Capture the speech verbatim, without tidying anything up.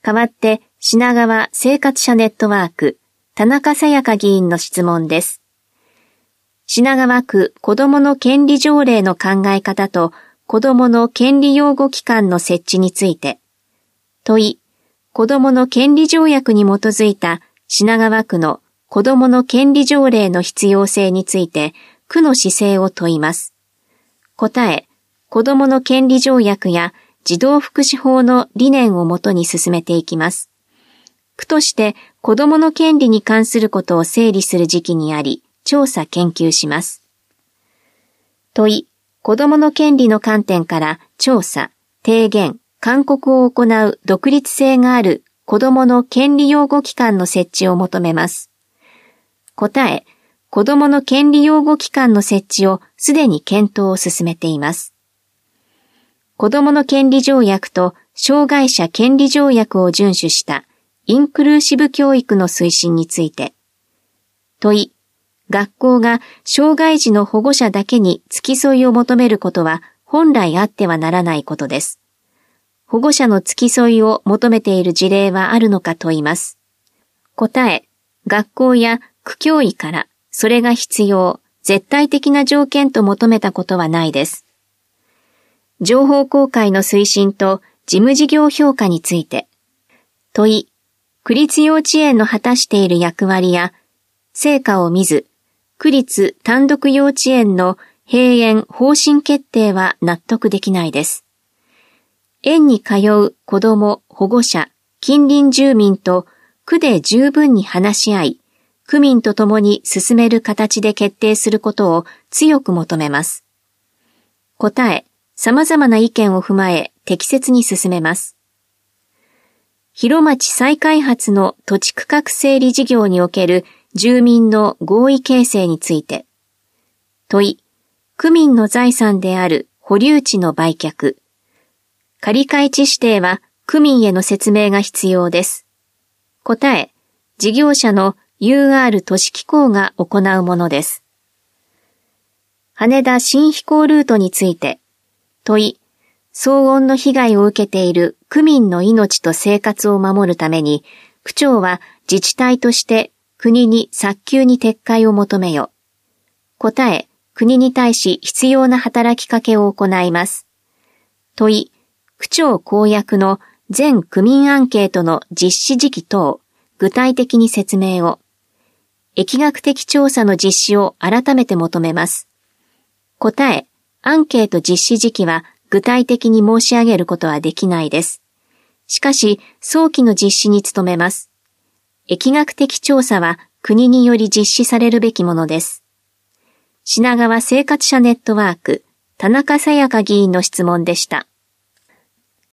代わって品川生活者ネットワーク、田中さやか議員の質問です。品川区子どもの権利条例の考え方と子どもの権利擁護機関の設置について。問い、子どもの権利条約に基づいた品川区の子どもの権利条例の必要性について区の姿勢を問います。答え、子どもの権利条約や児童福祉法の理念をもとに進めていきます。区として子どもの権利に関することを整理する時期にあり、調査研究します。問い、子どもの権利の観点から調査、提言、勧告を行う独立性がある子どもの権利擁護機関の設置を求めます。答え、子どもの権利擁護機関の設置をすでに検討を進めています。子どもの権利条約と障害者権利条約を遵守したインクルーシブ教育の推進について。問い、学校が障害児の保護者だけに付き添いを求めることは本来あってはならないことです。保護者の付き添いを求めている事例はあるのか問います。答え、学校や区教委からそれが必要、絶対的な条件と求めたことはないです。情報公開の推進と事務事業評価について。問い、区立幼稚園の果たしている役割や成果を見ず、区立単独幼稚園の閉園方針決定は納得できないです。園に通う子ども、保護者、近隣住民と区で十分に話し合い、区民と共に進める形で決定することを強く求めます。答え、様々な意見を踏まえ適切に進めます。広町再開発の土地区画整理事業における住民の合意形成について。問い、区民の財産である保留地の売却。仮開地指定は区民への説明が必要です。答え、事業者の ユーアール 都市機構が行うものです。羽田新飛行ルートについて。問い、騒音の被害を受けている区民の命と生活を守るために、区長は自治体として国に早急に撤回を求めよ。答え、国に対し必要な働きかけを行います。問い、区長公約の全区民アンケートの実施時期等、具体的に説明を。疫学的調査の実施を改めて求めます。答え、アンケート実施時期は具体的に申し上げることはできないです。しかし、早期の実施に努めます。疫学的調査は国により実施されるべきものです。品川生活者ネットワーク、田中さやか議員の質問でした。